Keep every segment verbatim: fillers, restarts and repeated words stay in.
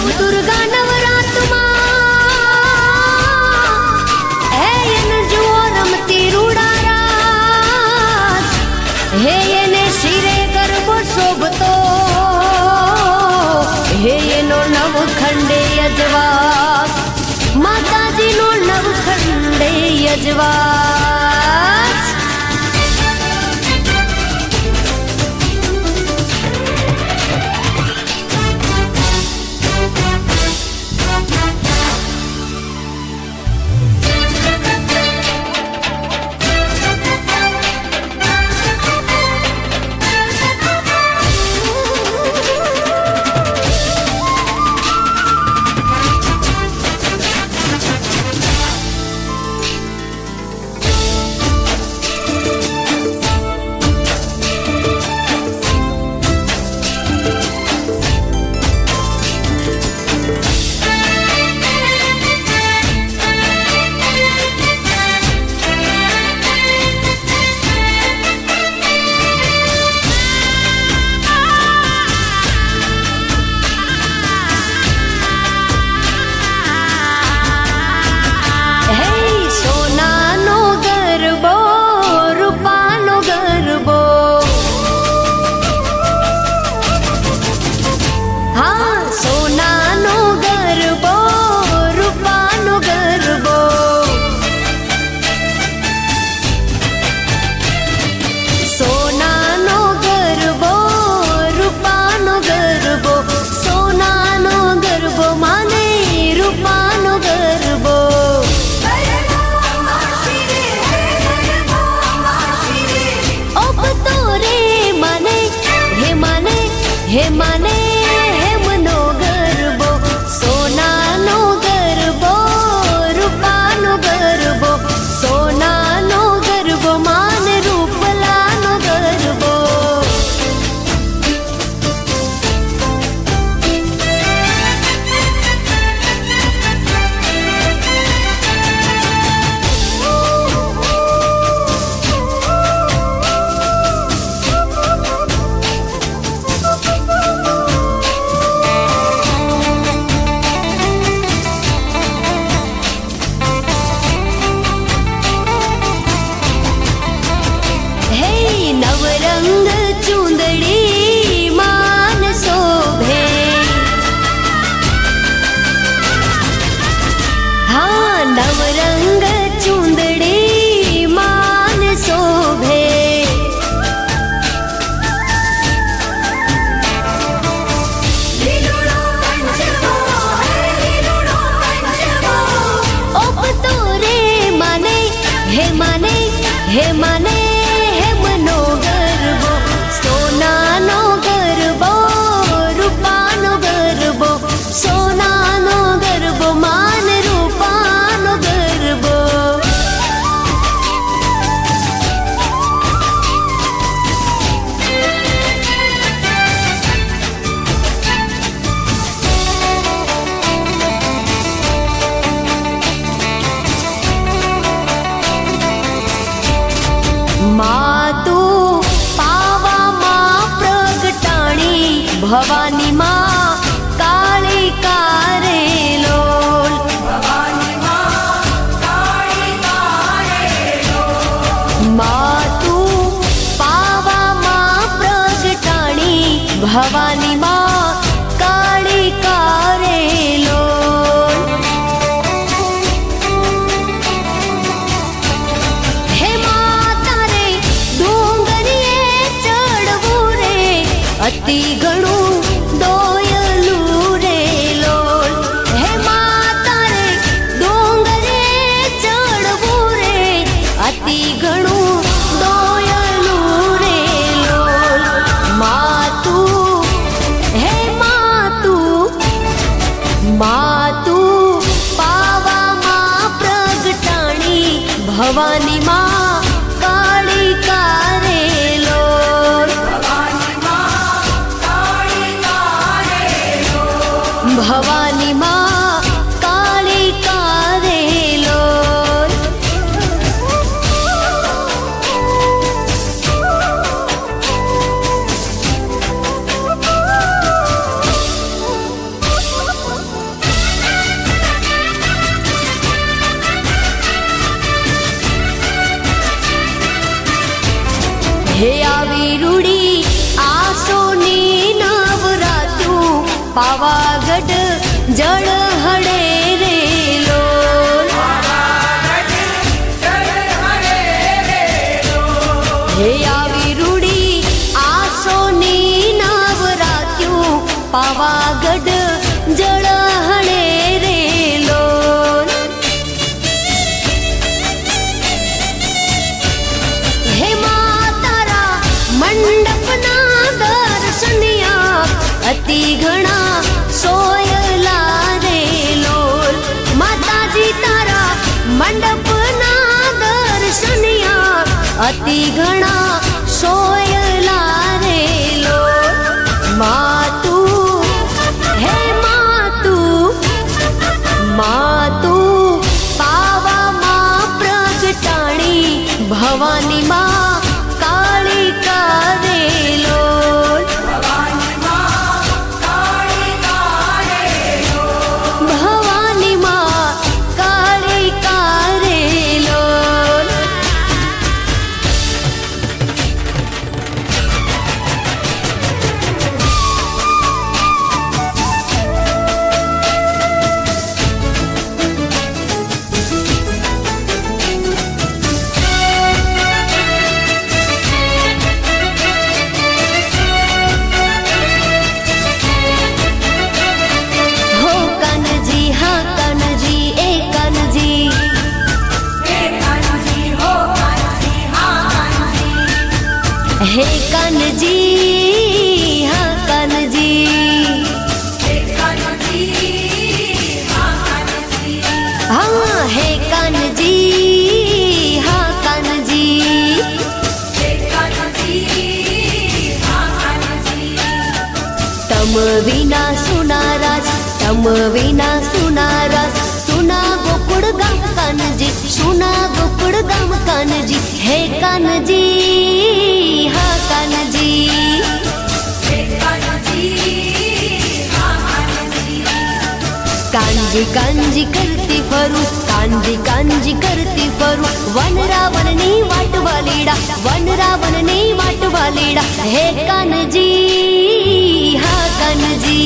नव दुर्गा नवरात मां हे एन जुओ रमती रूड़ा रास हे एने शिरे गरबो शोभतो हे एनो नवखंडे यजवास माताजी नो नवखंडे यजवास। हे माने हे मनो गरबो सोना नो गरबो रूपा नो गरबो सोना नो गरबो मान रूपला नो गरबो। नवरंग चुंदड़ी मान शोभे हाँ नवरंग चुंदड़ी मान शोभे ओप तोरे माने हे माने हे माने सोना नो गरबो रूपा नो गरबो सोना नो गरबो मान रूपा नो गरबो। मातु भवानी माँ काली कारे लोल भवानी माँ काली कारे लोल मातु पावा माँ प्रगटाणी भवानी माँ काली कारे लोल। हे माता रे डूंगरिए चढ़वू रे अति घणू दोयलू रे लोल हे माता रे डोंगरे चढ़वू रे अति घणू दोयलू रे लोल। मातू हे मातू मातू पावा माँ प्रगटाणी भवानी माँ काली कारे लोल भवानी माँ काली कारे लोल। रूड़ी आसोनी नवरात्रू पावागढ़ जड़ हड़े रे लोल हे आवी रूड़ी आसोनी नवरात्रू पावागढ़ जड़ हड़े रे लोल हे मातारा मंडप ना दर्शनिया अति घना सोयला रे लोल माताजी तारा मंडप ना दर्शनिया अति घना सोयला रे लोल मातू हे मातू मातू पावा मां प्रगटाणी भवानी मां काली का रे लोल भवानी मां काली का रे लोल हो कनजी हाँ कनजी ए कनजी हे कनजी हाँ कनजी हाँ हे कनजी हाँ कनजी तम विना सुनारास तम विना सुनारास सुना गोकुड़ गाम कानजी सुना गोकुड़ गाम कानजी हे कानजी हाँ कानजी कांजी कांजी करती फरू कांजी कांजी करती फरू वन रावण नी वाट वालीड़ा वन रावण नी वाट वालीड़ा हे कानजी हाँ कानजी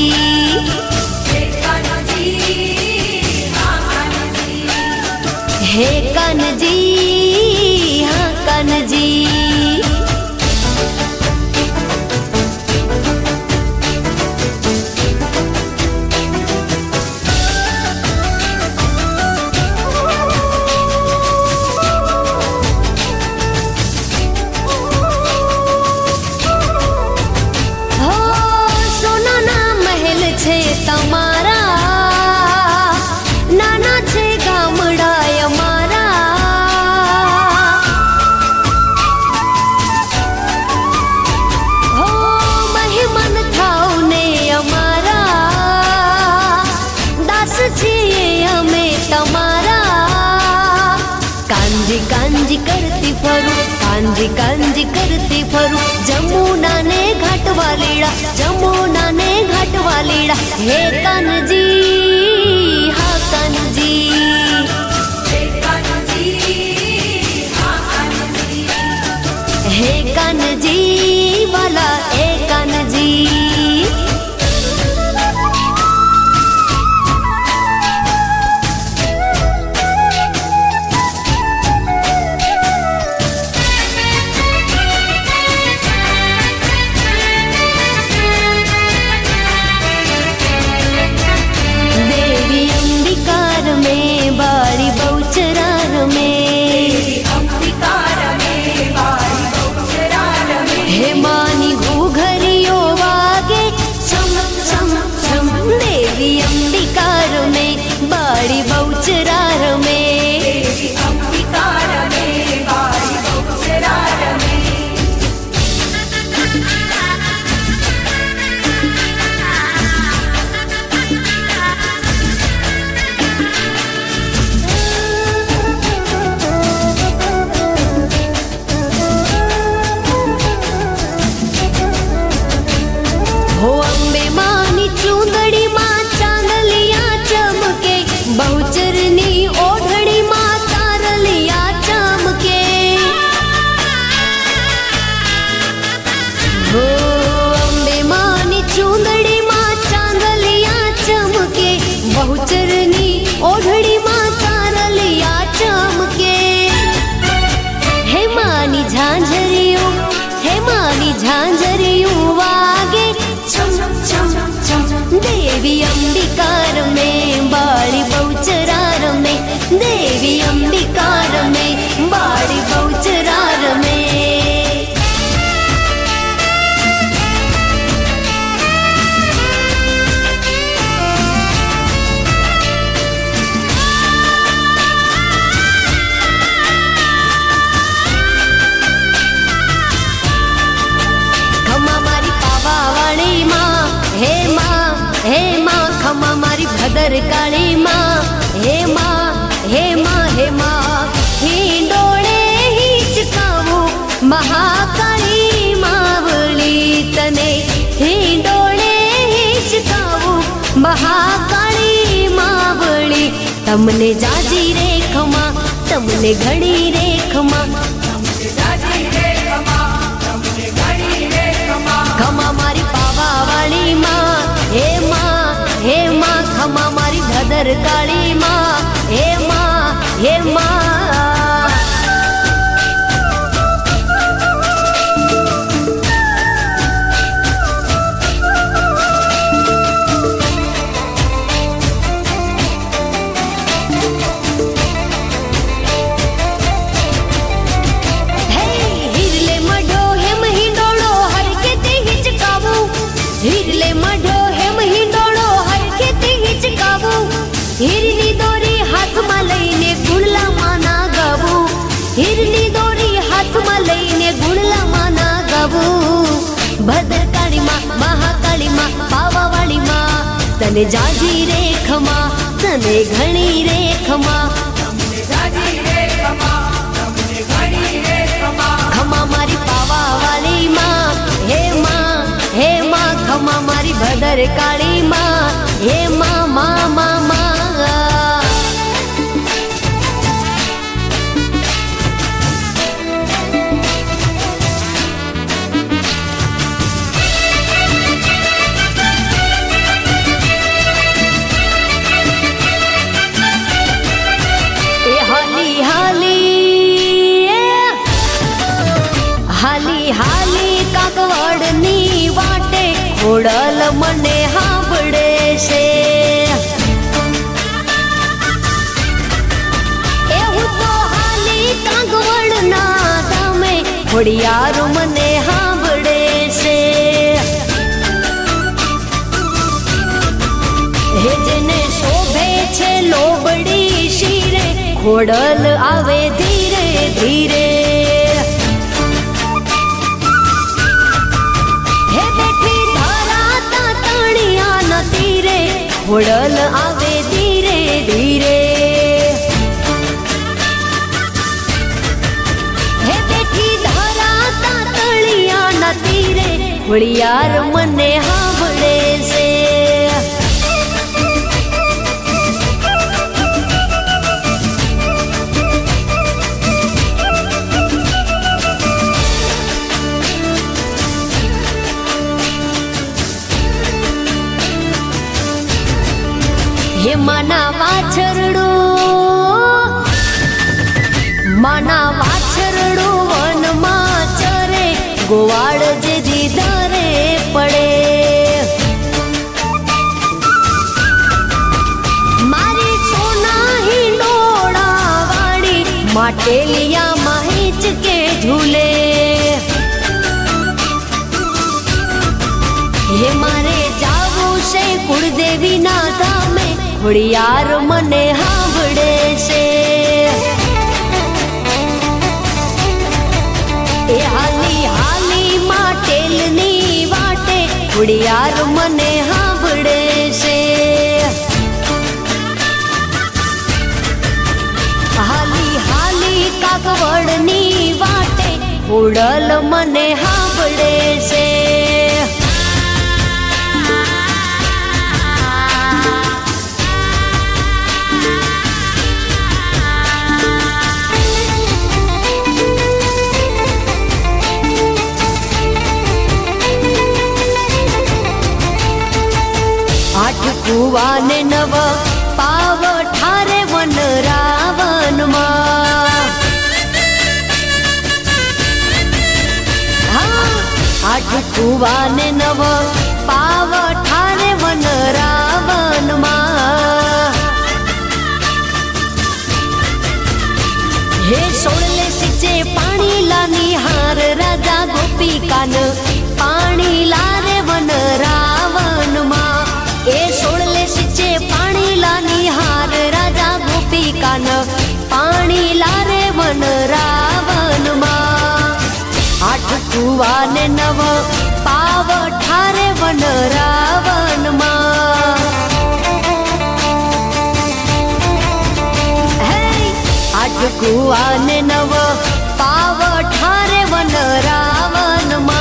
हे कानजी हाँ कानजी हो सोना ना महल छे तमारा नाना छे गामड़ा અમારા हो મહેમાન થાવ ને અમારા દાસ છીએ અમે તમારા કાંજી કાંજી કરતી ફરું કાંજી કાંજી કરતી ફરું જમુના ને ઘાટ વાલીડા જમુના ને ઘાટ વાલીડા હે કાનજી હા કાનજી हे कानजी वाला ए कानजी देवी अंबिकार में बाड़ी बहुचरार में हे झांझरियूं वागे छम छम छम। देवी अंबिका रमे बाड़ी बहुचरा रमे, देवी अंबिका रमे बाड़ी बहुचरा रमे। खमा मारी भदर काली माँ, हे माँ हे माँ हे माँ। हिंडोळे हिचकावू महाकाली मावली तने, हिंडोळे हिचकावू महाकाली मावली। तमने जाजी रे खमा, तमने घणी रे खमा, तमने जाजी रे खमा, तमने घणी रे खमा। खमा मारी पावा वाली माँ, हे माँ हे माँ। खमा मारी भदर काली माँ, हे माँ हे माँ। हिरले मढो हेम हिंडोळो हर के ते हिचकावू, हिरले मढो हेम हिंडोळो हर के ते हिचकावू। हिरनी दोरी हाथ में लईने गुणला माना गावू, हिरनी दोरी हाथ में लईने गुणला माना गावू। भद्रकाली माँ, महाकाली माँ, पावा वाली माँ, तने जाजी रे खमा, तने घणी रे खमा, तने जाजी रे खमा, तने घणी रे खमा। खमा मारी पावा वाली माँ, हे माँ हे माँ। खमा मारी भद्रकाली माँ, हे माँ माँ माँ माँ। हाली हाली काकवड़नी वाटे खोड़ल मने हांबड़े से। एहू तो हाली काकवड़ना तमे खोड़ियार मने हांबड़े से। हे जेने शोभे छे लोबड़ी शीरे, खोड़ल आवे धीरे धीरे। खोड़ल आवे धीरे धीरे। हे बेटी धराता तलिया न तीरे, खोड़ियार मने हांबड़े से। हे माना वाछरड़ो, माना वाछरड़ो वन मां चरे, गोवाड़ जे दीदारे पड़े। मारी सोना हिंडोळा वाड़ी माटेलिया माहिच के झूले। हे मारे जावू से कुलदेवी ना धामे, खोड़ियार मने हांबड़े से। ए हाली हाली माटेलनी वाटे, खोड़ियार मने हांबड़े से। हाली हाली काकवड़नी वाटे, खोड़ल मने हांबड़े से। आठ कुवा ने नव पाव ठारे वन रावण मां। हाँ आठ कुवा ने नव पाव ठारे वन रावण मां। हे सोळले सिंचे पाणी लानी हार राजा गोपिकान पाणी लारे वन रावण मां। ए सोळले सिंचे पाणी लानी हार राजा गोपिकान पाणी लारे वन रावण मां। आठ कुवा ने नव पाव ठारे वन रावण मां। आठ कुवा ने नव पाव ठारे वन रावण मां।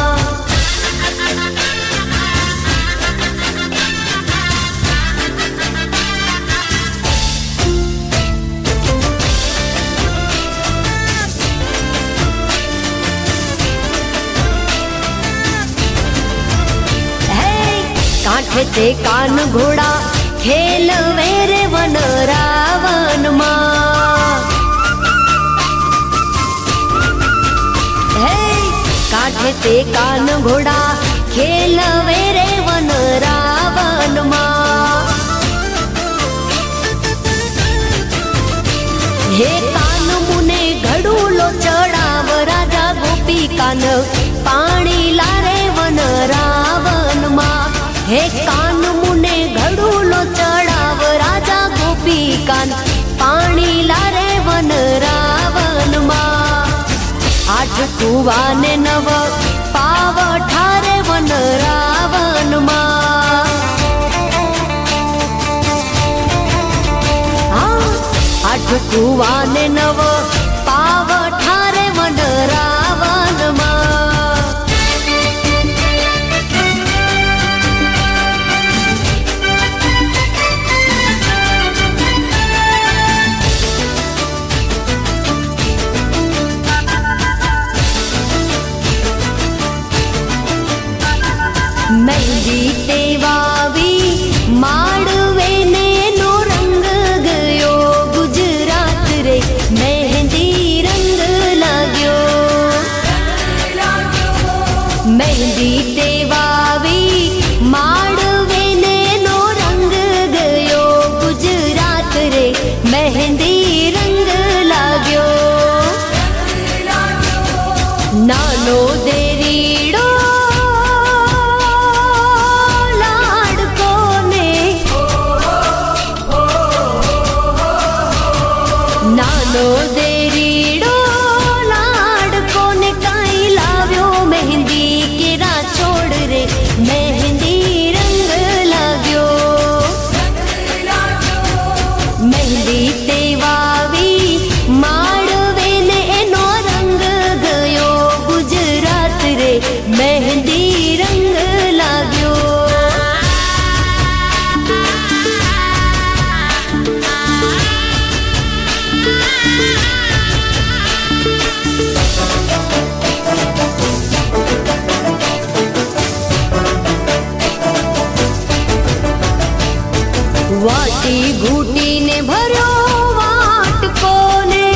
कांठे ते कान घोड़ा खेल वेरे वन रावण मां। हे कांठे ते कान घोड़ा खेल वेरे वन रावण मां। हे कान मुने घड़ूलो चढ़ाव राजा गोपिकान पाणी लारे वन रावण मां। हे कान मुने घड़ूलो चढ़ाव राजा गोपिकान पाणी लारे वन रावण मां। आठ कुवा ने नव पाव ठारे वन रावण मां। हाँ आठ कुवा ने नव पाव ठारे वन रावण मां। मेहंदी ते वावी माड़वे ने नो रंग गयो गुजरात रे मेहंदी रंग लाग्यो। मेहंदी ते वावी माड़वे ने नो रंग गयो गुजरात रे मेहंदी रंग लाग्यो। नानो देरीड़ो नानो देरीड़ो लाडको ने काई लाव्यो मेहंदी केरा छोड़ रे मेहंदी रंग लाग्यो। मेहंदी ते वावी माड़वे ने एनो रंग गयो गुजरात रे मेहंदी रंग लाग्यो। वाटी घूटी ने भरो वाटको ने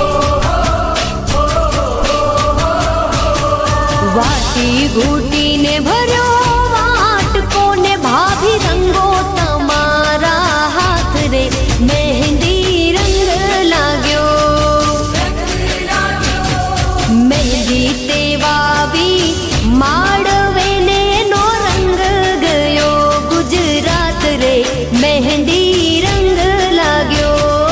वाटी घूटी ने भरो वाटको ने भाभी रंगो तमारा हाथ रे मेहंदी रंग लाग्यो। मेहंदी ते वावी माड़वे ने नो रंग गयो गुजरात रे मेहंदी रंग लाग्यो।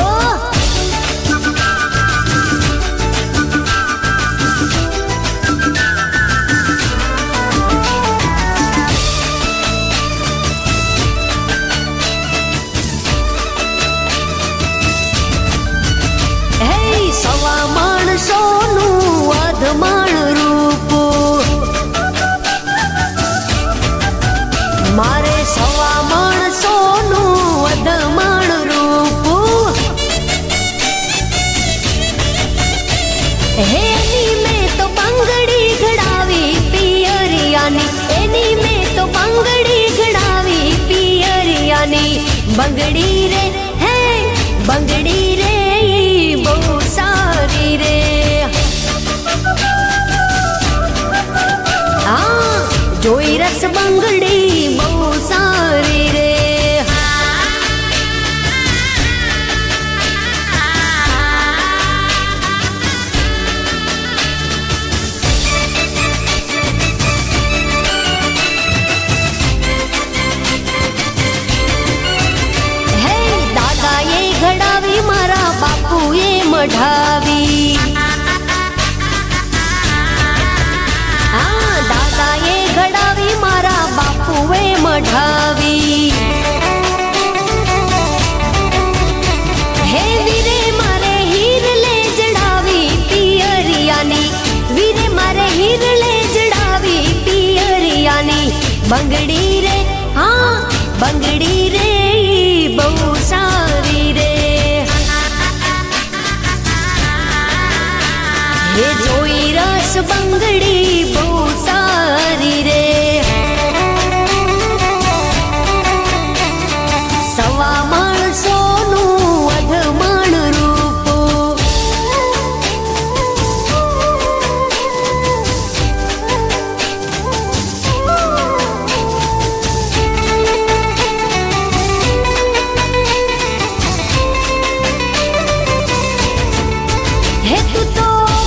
हे सवा माणसोનું અધમાણ રૂપ મારે સવા માણસોનું અધમાણ રૂપ। હે એની મેં તો બંગડી ઘડાવી પિયરિયાની એની મેં તો બંગડી ઘડાવી પિયરિયાની બંગડી રે હે બંગડી રે બહુ સારી રે। જોઈ રસ બંગડી બહુ સારી રે. મઢાવી હા દાદાએ ઘડાવી મારા બાપુએ મઢાવી. હે વીરે મારે હીર લે જડાવી પિયરિયાની, વીરે મારે હીર લે જડાવી પિયરિયાની. બંગડી રે હા બંગડી રે બહુ સારી રે. ये जोई रस बंगड़ी बहू सारी रे. सवा माणसो નું અધમાણ રૂપ, હે તું તો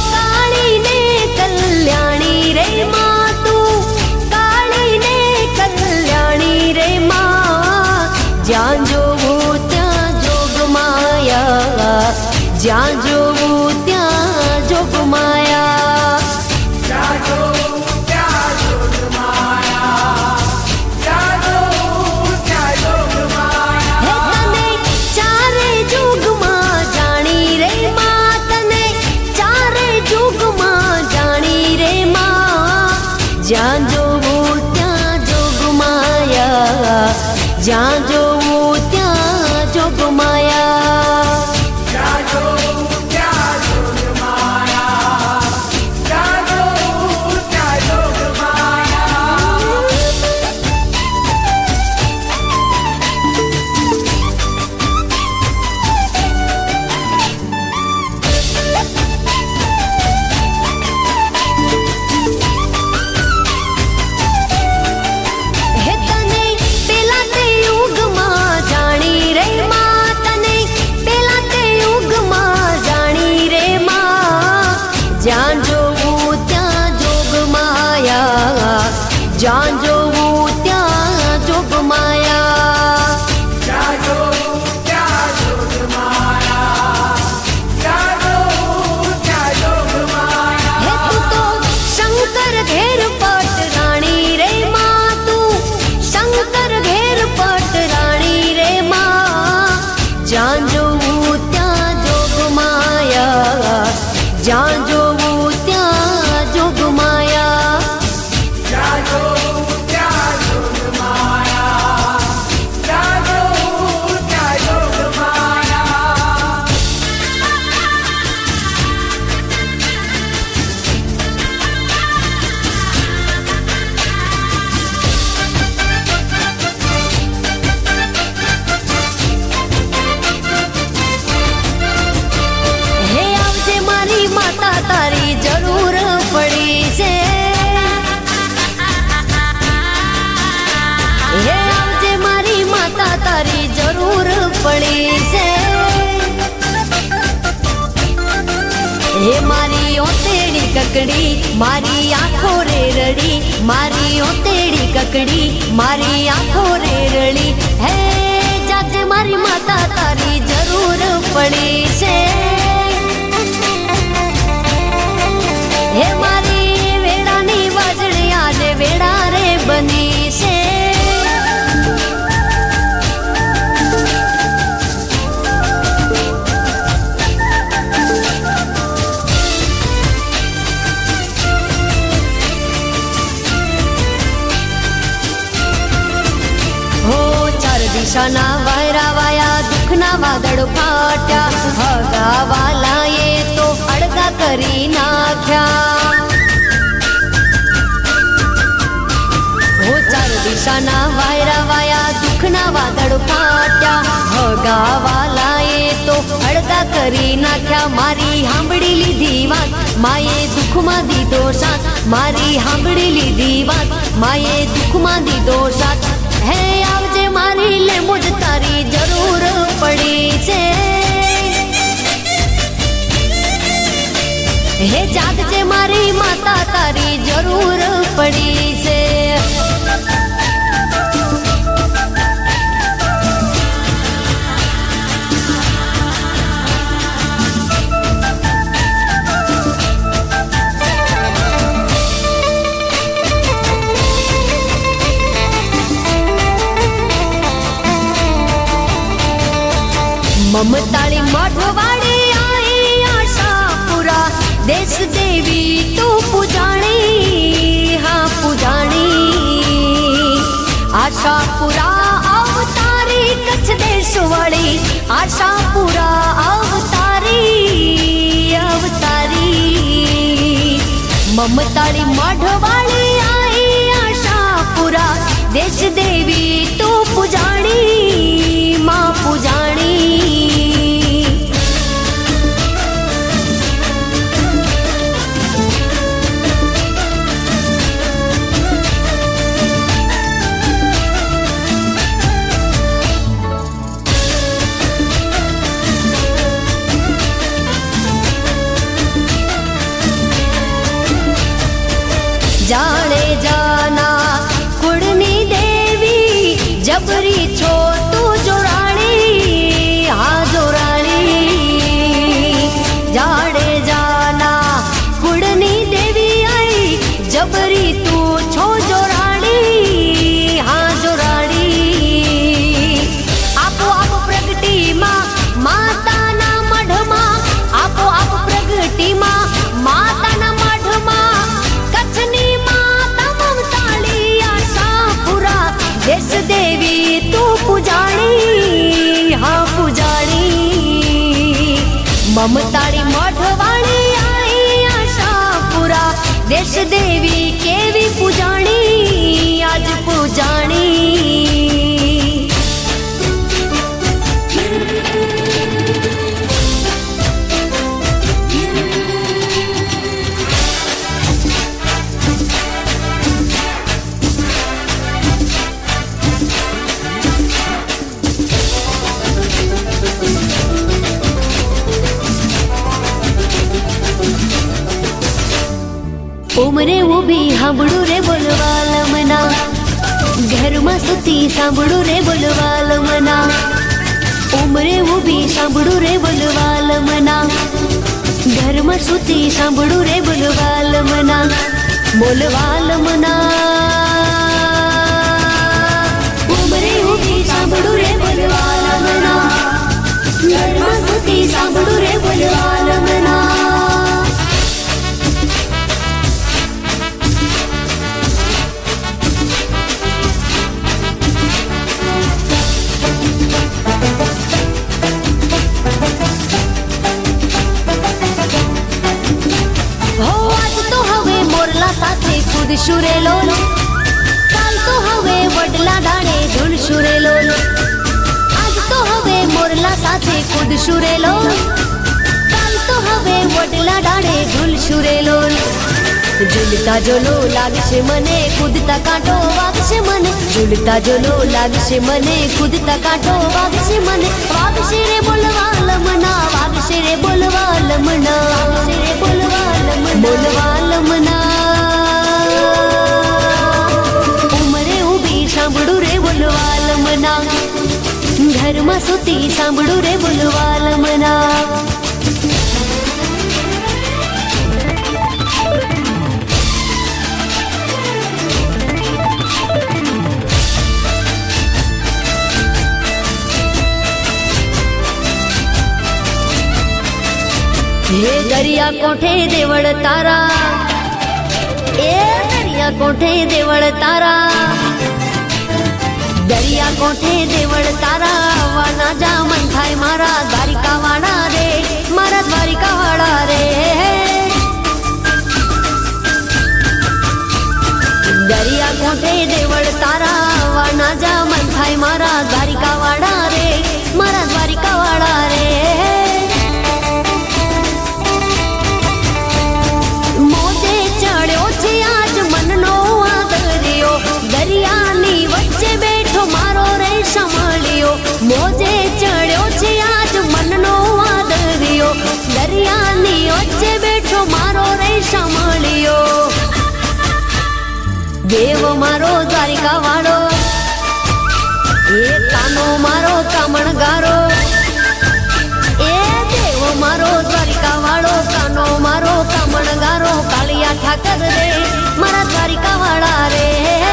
જ્યાં જોવું ત્યાં જોગ માયા, જ્યાં જોવું ત્યાં જોગ માયા, જ્યાં જોવું ત્યાં જોગ માયા, જ્યાં જોવું ત્યાં જોગ માયા. હે તને ચારે જોગમાં જાણી રે માં, તને ચારે જોગમાં જાણી રે માં. જ્યાં જોવું ત્યાં જોગ માયા, જ્યાં જોવું ત્યાં જોગ માયા, જ્યાં જોવું ત્યાં જોગ માયા, જ્યાં જોવું ત્યાં જોગ માયા. હે તને પેલા તે યુગમાં જાણી રે માં, તને પેલા તે યુગમાં જાણી રે માં. જ્યાં જોવું ત્યાં જોગ માયા, જ્યાં જોવું ત્યાં જોગ માયા, જ્યાં જોવું ત્યાં જોગ માયા, જ્યાં જોવું ત્યાં જોગ માયા. હે તું તો શંકર ઘેર પટ રાણી રે માં, તું શંકર ઘેર પટ રાણી રે માં. જ્યાં જોવું ત્યાં જોગ માયા, જ્યાં જોવું ત્યાં જોગ માયા, જ્યાં જોવું ત્યાં જોગ માયા, જ્યાં જોવું ત્યાં જોગ માયા. હે આવજે મારી માતા તારી જરૂર પડી છે. હે આવજે મારી માતા તારી જરૂર પડી છે. હે મારી ઓતેડી કકડી મારી આંખો રે રડી, મારી ઓતેડી કકડી મારી આંખો રે રડી. હે જાજે મારી માતા તારી જરૂર પડી છે. હે મારી વેડાની વાજણી આજે વેડા રે બની છે. હો ચાર દિશાના વાયરા વાયા, દુઃખના વાદળ ફાટ્યા, હગા વાલાએ તો અડગા કરી નાખ્યા. હો ચાર દિશાના વાયરા વાયા, દુઃખના વાદળ ફાટ્યા, હગા વાલાએ તો અડગા કરી નાખ્યા. મારી સાંભળી લીધી વાત માએ દુઃખમાં દીધો સાથ, મારી સાંભળી લીધી વાત माये दुख मां दीधो साथ હે આવજે મારી લેમુજ તારી જરૂર પડી છે હે જાગજે મારી માતા તારી જરૂર પડી છે ममताली मठवाड़ी आई आशापुरा देश देवी तू पुजाणी हाँ पुजाणी आशापुरा अवतारी कच्छ देश वाली आशापुरा अवतारी अवतारी ममताली मठवाड़ी आई आशापुरा देश देवी तू पुजाणी माँ पुजाणी जाने जाना कुड़नी देवी जबरी छो तू जोराणी हाँ जोराणी जाने जाना कुड़नी देवी आई जबरी तू छो जोराणी हाँ जोराणी आपो आप प्रगति माँ माता ना मढ़ माँ आपो आप प्रगति माँ माता ना मढ़ माँ कच्छनी देश देवी तू पुजाणी हाँ पुजाणी ममताड़ी मठवाड़ी आई आशापुरा देश देवी केवी पुजाणी आज पुजाणी उमरे उभी हांभळू रे बोलवाल मना घर में सुती सांभळू रे बोलवाल मना उमरे उभी सांभळू रे बोलवाल मना घर में सुती सांभळू रे बोलवाल मना बोलवाल मना उमरे उभी सांभळू रे बोलवाल मना घर में सुती सांभळू रे बोलवाल मना खुद शुरेलो काल तो हवे वडला डाणे धूल शुरेलो आज तो हवे मोरला साथे खुद शुरेलो काल तो हवे वडला डाणे धूल शुरेलो झूलता जोलो लागशे मने कूदता कांटो वागशे मने झूलता जोलो लागशे मने कूदता कांटो वागशे मने वागशे रे बोलवाल मना वागशे रे बोलवाल मना वागशे रे बोलवाल मना बोलवाल मना सांभळू रे बोलवाल मना घर में सुती सांभळू रे बोलवाल मना हे दरिया कोठे देवळ तारा ए दरिया कोठे देवळ तारा दरिया कोठे देवळ तारा वाना जा मन थाय मारा द्वारिका वाड़ा रे मारा द्वारिका वाड़ा रे दरिया कोठे देवळ तारा वाना जा मन थाय मारा द्वारिका वाड़ा रे मारा द्वारिका वाड़ा रे मोजे चढ़्यो छे आज मन नो आदरियो દેવ મારો દ્વારિકા વાળો, એ કાનો મારો કામણગારો, એ દેવ મારો દ્વારિકા વાળો, કાનો મારો કામણગારો, કાળિયા ઠાકર રે મારા દ્વારિકા વાળા રે.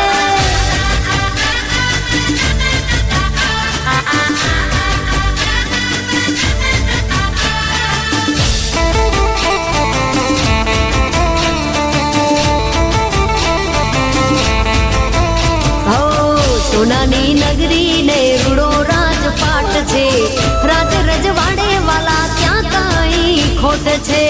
સોનાની નગરી ને રૂડો રાજપાટ છે, રાજ રજવાડે વાલા ત્યાં કઈ ખોટ છે.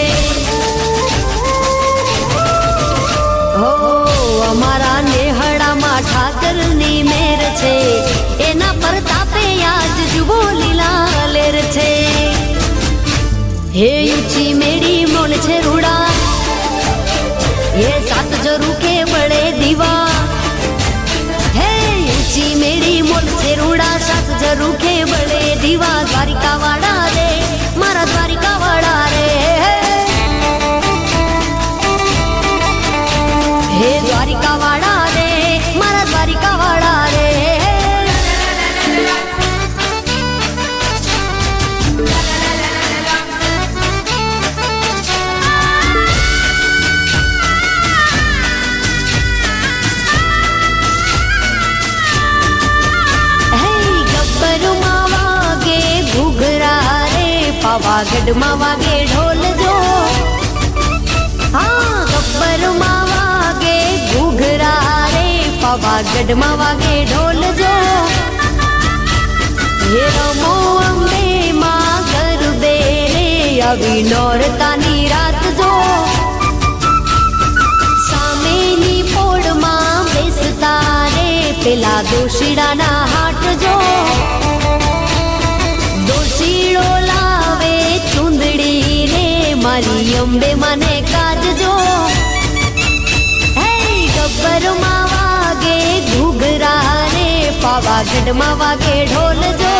હો અમારા નેહડામાં ઠાકરની મેર છે, એના પ્રતાપે આજ જુઓ લીલા લેર છે. હે ઊંચી મેરી મોલ છે રૂડા, હે સાત જરૂકે બળે દીવા, ऊंची मेरी मोल से रूड़ा, सात जरूखे बड़े दीवा, द्वारिका वाड़ा रे मारा द्वारिका वाड़ा रे. हे द्वारिका वाड़ा रे मारा द्वारिका वाड़ा रे. पावागढ़ में वागे ढोल जो, हाँ गब्बर में वागे घूघरा रे, पावागढ़ में वागे ढोल जो. ये रमो अम्बे माँ गरबे रे अभी नौरतानी रात जो, सामेनी पोड़ माँ बेसता रे पेला दोशीड़ा ना हाट जो. दोशीड़ो लावे चुंदड़ी रे मारी अंबे माने काज जो. हे गब्बर माँ वागे घूघरा रे, पावागढ़ माँ वागे ढोल जो.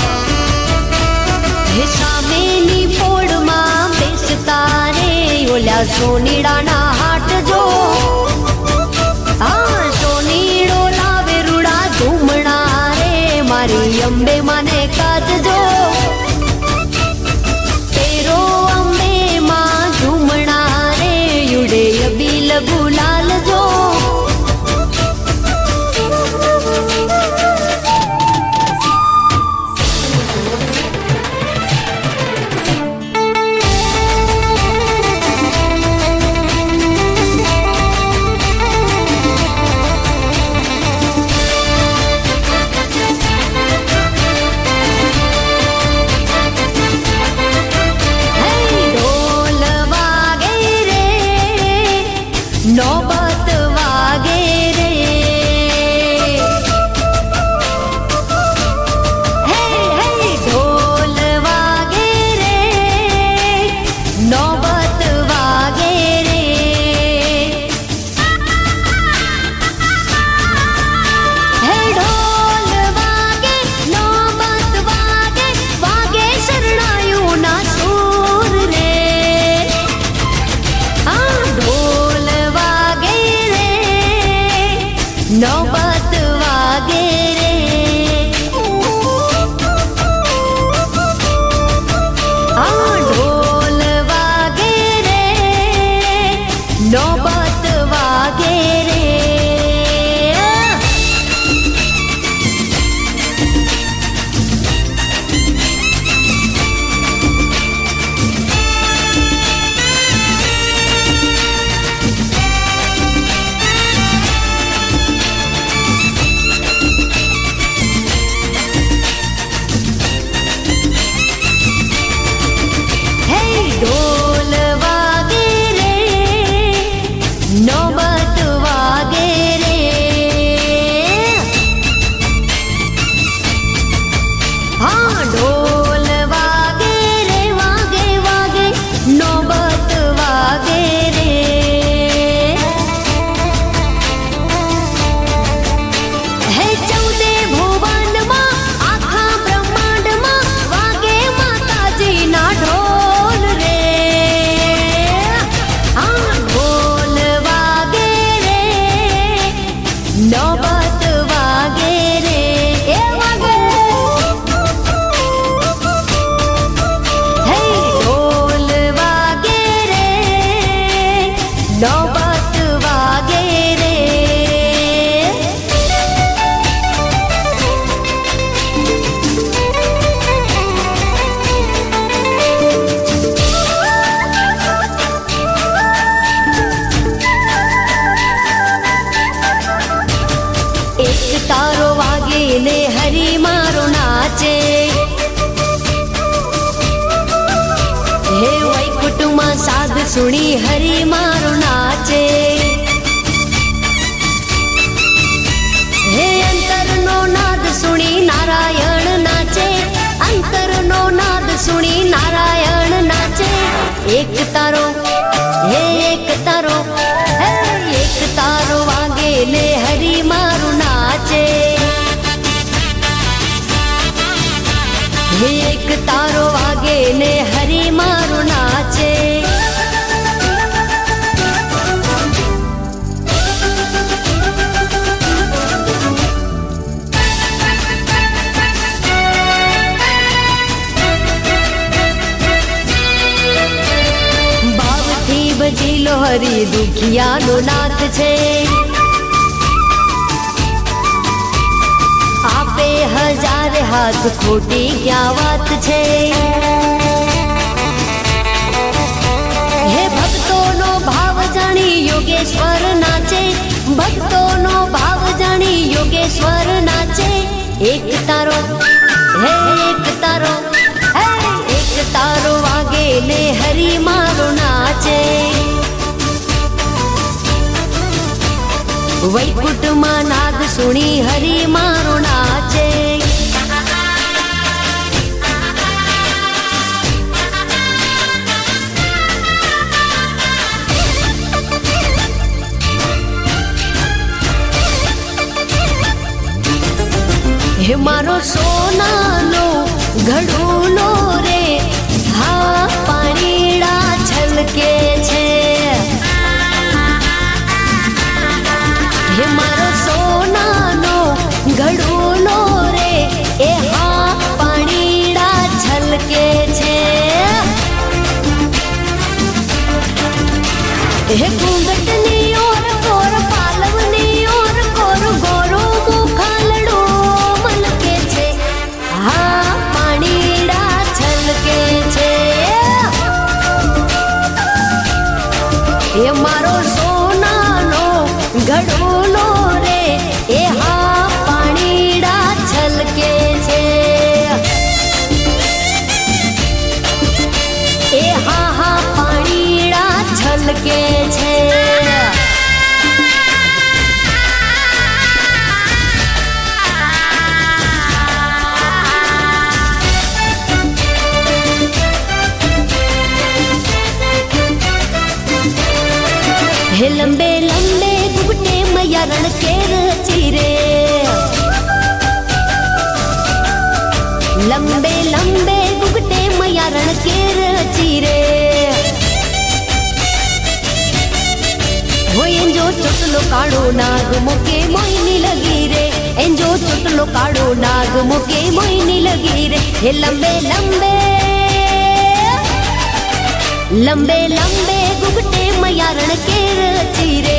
हे सामेनी पोड़ माँ बेसता रे ओल्या सोनीड़ा ना हाट जो. हाँ सोनीड़ो लावे रूड़ा झूमणा रे मारी अंबे माने काज जो. तेरो अंबे माँ झूमणा रे युड़े अबील गुलाल जो. नौबत वागे रे, हे हे ढोल वागे रे, नौबत वागे रे. हे ढोल वागे नौबत वागे, वागे शरणायु ना सूर रे. हाँ ढोल नौबत वागे रे, हाँ ढोल वागे रे नौबत वागे रे. नौबत वागे रे ए वागे हे ढोल वागे रे नौबत वागे रे तारो वागे ने हरि मारो नाचे हे वैकुटुमा साध सुनी हरि मारो नाचे हे अंतर नो नाद सुनी नारायण नाचे अंतर नो नाद सुनी नारायण नाचे एक तारो हे एक तारो हे एक तारो वागे ने हरि मारो नाचे एक तारो वागे ने हरि मारो नाचे बावथी बजीलो हरि दुखिया नो नाथ छे आपे हजार हाथ खोटी क्या बात छे हे भक्तो नो भाव जानी योगेश्वर नाचे भक्तो नो भाव जानी योगेश्वर नाचे एक तारो हे एक तारो हे एक तारो वागे ने हरि मारो नाचे वैकुट मां नाद सुनी हरि मारो नाचे हे मारो सोना लो घड़ूलो रे हा पानीड़ा छलके छे हे मारो सोना नो घड़ूलो रे ए हा पानीड़ा छलके छे हे घूंघटनी और कोर पालवनी और कोर गोरो मुखालड़ो मलके छे हा पानीड़ा छलके छे हे मारो सोना नो घड़ूलो रे ए हा पानीड़ा छलके छे ए हा हा पानीड़ा छलके छे हे लंबे लंबे गुगटे मैया रण केर चीरे लंबे लंबे गुगटे मैया रण केर चीरे हो एंजो चोटलो काड़ो नाग मोके मोइनी लगी रे एंजो चोटलो काड़ो नाग मोके मोइनी लगी रे हे लंबे लंबे लंबे लंबे गुगटे मैया रण केर चीरे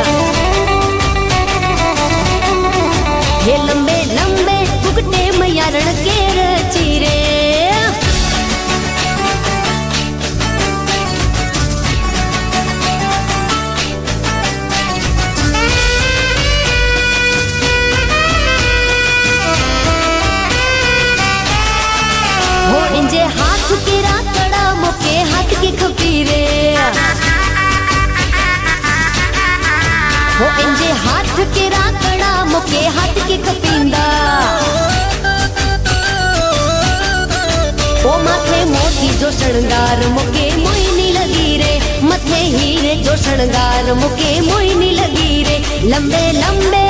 हे लंबे लंबे गुगटे मैया रण केर चीरे हो इंजे हाथ के राकड़ा मोके हाथ के खपीरे हो इंजे हाथ के राकड़ा मोके हाथ के खपींदा ओ माथे मोती जो शृंगार मोके मोइनी लगी रे मथे हीरे जो शृंगार मोके मोइनी लगी रे लंबे लंबे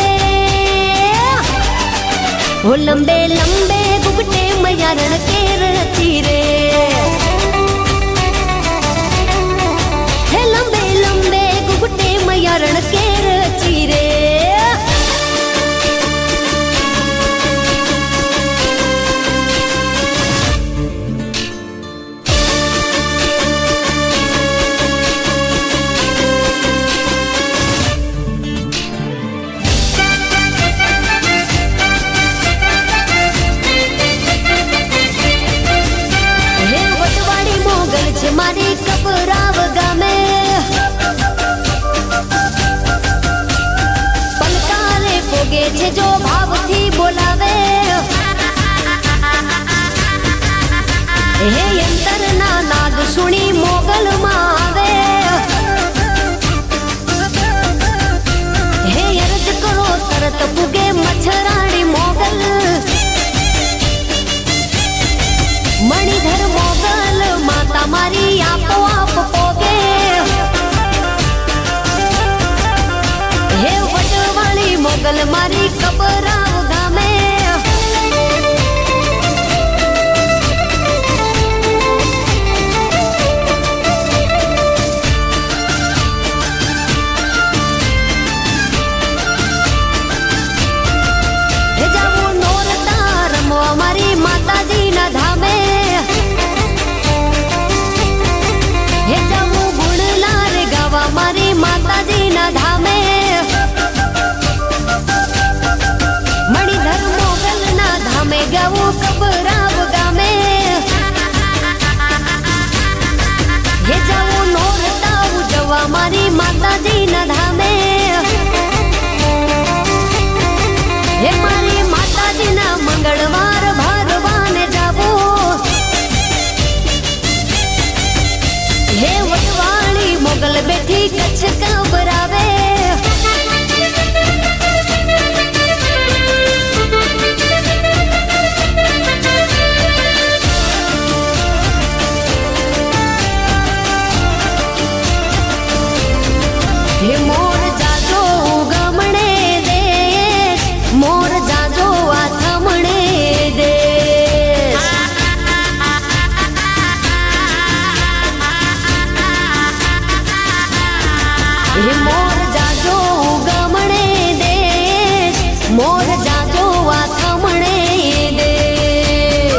हो लंबे लंबे गुगटे मैया रण केर चीरे हे लंबे लंबे गुगटे मैया रण केर चीरे छे जो भाव थी बोलावे हे यंतर ना नाद सुनी मोगल में आवे हे अर्ज करो तरत पुगे मच्छराणी मोगल मणिधर मोगल माता मारी आपो आप पोगे हे वटवाली मोगल मारी कबराव गामे हमारी माताजी ना धामे हे जाऊ गुणलार गावा मारी माताजी ना धामे मणिधर मोगल ना धामे गावो कबराव गामे हे जाऊ नोरताऊ जवा मारी माताजी ना धामे हे मारी माताजी ना मंगलवार भारवाने जावो हे वटवाली मोगल बैठी कच्छ कबरावे हे मोर जाजो गमणे देश मोर जाजो आथमणे देश हे मोर जाजो गमणे देश मोर जाजो आथमणे देश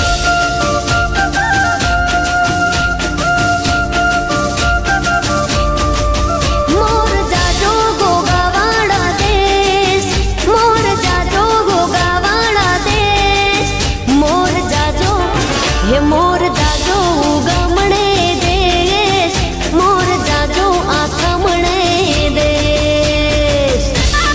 मोर जाजो गोगावाड़ा देश मोर जाजो गोगावाड़ा देश मोर जाजो हे मोर जाजो गमणे देश मोर जाजो आथमणे देश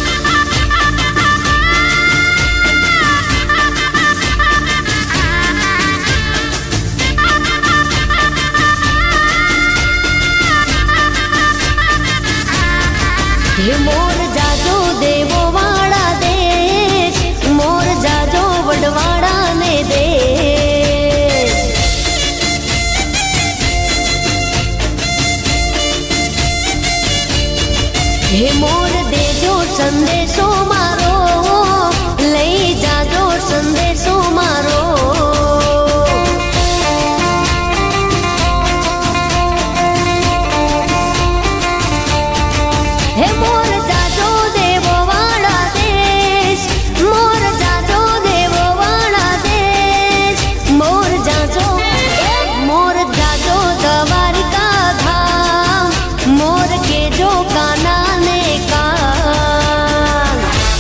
हे मोर जाजो देवो वाड़ा देश मोर जाजो वडवाड़ा ने देश हे मोर देजो संदेशो मारो लई जाजो संदेशो मारो हे मोर जाजो देवो वाड़ा देश मोर जाजो देवो वाड़ा देश मोर जाजो मोर जाजो द्वारिका धाम मोर के जो काना ने कान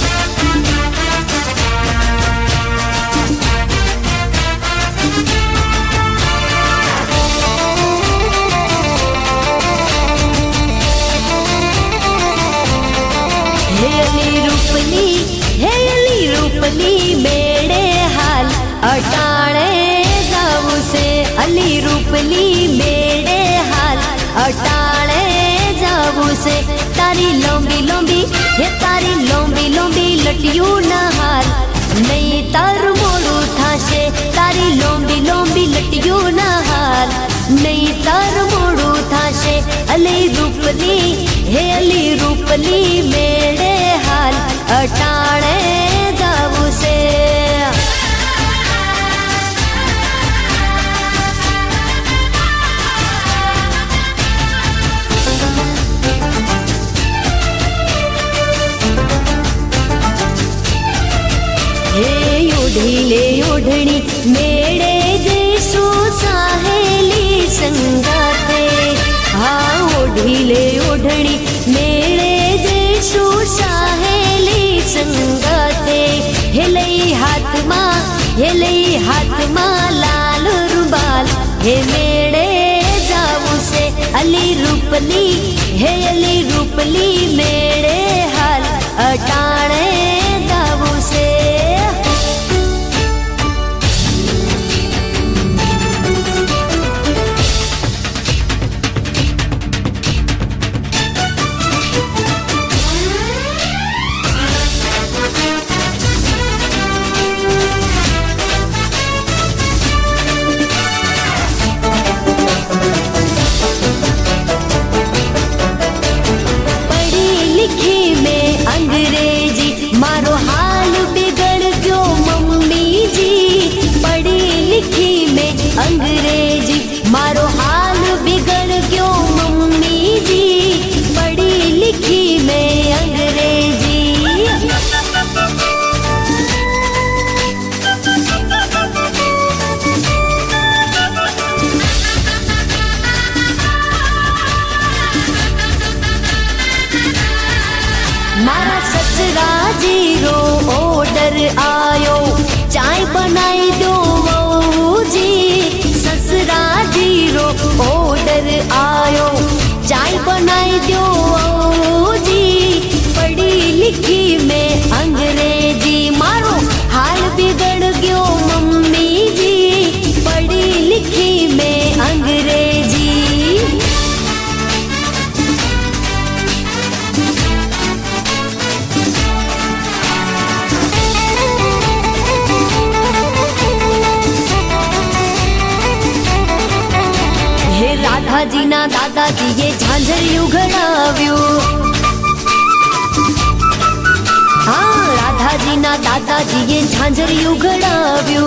हेली रूपली हेली रूपली मेरे हाल अटाणे जाऊ से अली रूपली मेरे हाल अटाणे जाऊ से तारी लंबी लंबी हे तारी लंबी लंबी लटियू ना हाल नहीं तार मोड़ू थाशे तारी लंबी लंबी लटियू ना हाल नहीं तार मोड़ू थाशे अली रूपली हे अली रूपली मेरे हाल अटाणे जाऊ से हे ओढ़ीले ओढ़णी मेरे जैसो साहेली संगाते हाँ ओढ़ीले ओढ़णी मेरे जैसो साहेली संगाते हेलई हाथ माँ हेलई हाथ माँ लाल रुबाल हे मेरे जाऊ से अली रूपली हे अली रूपली मेरे हाल अटाणे ऑर्डर आयो चाय बनाई दो जी, ससुरा जीरो ऑर्डर आयो चाय बनाई दो जी। पढ़ी लिखी में अंग्रेजी मारो हाल बिगड़ गयो मम्मी जी, पढ़ी लिखी में अंग्रेजी। राधाजी ना दादाजी ये झांझर उघड़ाव्यो, हाँ राधाजी ना दादाजी ये झांझर उघड़ाव्यो।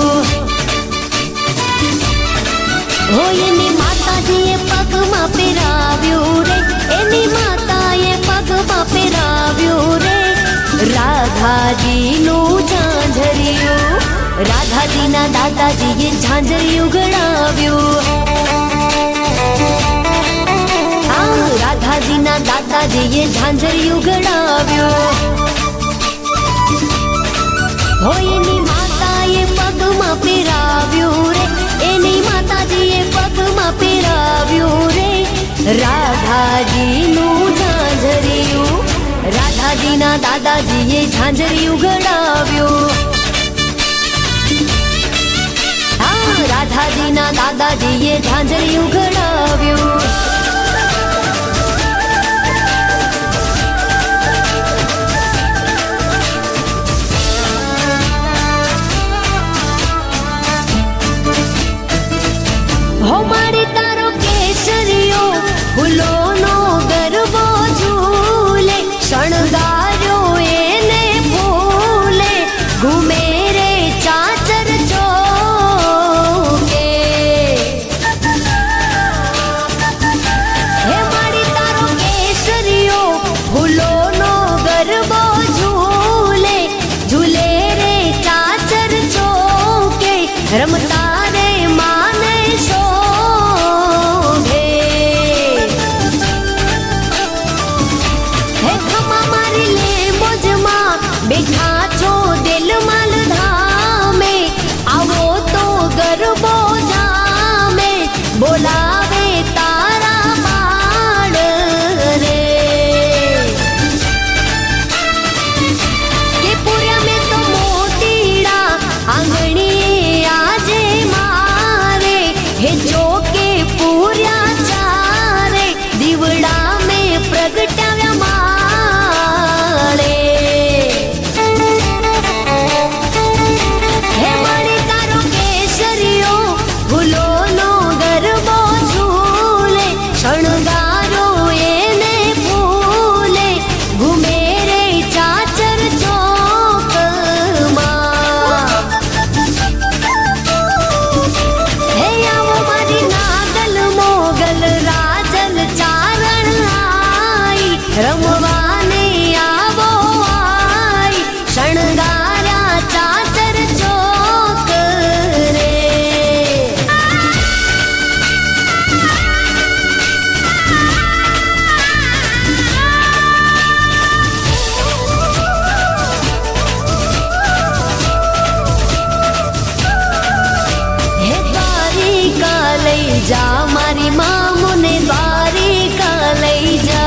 हो एनी माताजी ये पग में पेराव्यो रे, एनी माता ये पग में पेराव्यो रे। राधाजी नो झांझरियो, राधाजी ना दादाजी ये झांझर उघड़ाव्यो। राधाजी ना दादाजी ये झांझर उघड़ाव्यो। हो एनी माता ये पग में पेराव्यो रे, एनी माताजी ये पग में पेराव्यो रे। राधाजी नो झांझरियो, राधाजी ना दादाजी ये झांझर उघड़ाव्यो। हाँ राधाजी ना दादाजी ये झांझर उघड़ाव्यो। हो मारी तारो केसरियो फूलो नो गरबो झूले, शणगार्यो एने फूले घूमे रे चाचर चौके। हे मारी तारो केसरियो फूलो नो गरबो झूले, झूले रे चाचर चौके। रमता रे माने सो बैठा छो दिल मल धामे, आवो तो गरबो जामे, बोलावे तारा बाड़ रे। के पुरिया में तो मोतीड़ा आंगणी आजे मारे, हे चौके पुरिया चारे दीवड़ा में प्रगटाव्या मारे। रमवाने आवो आई, शणगारा चाचर चौक रे। हे द्वारिका लई जा मारी मामू ने, द्वारिका लई जा।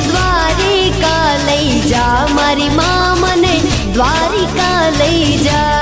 जा मारी माँ मने द्वारिका लई जा।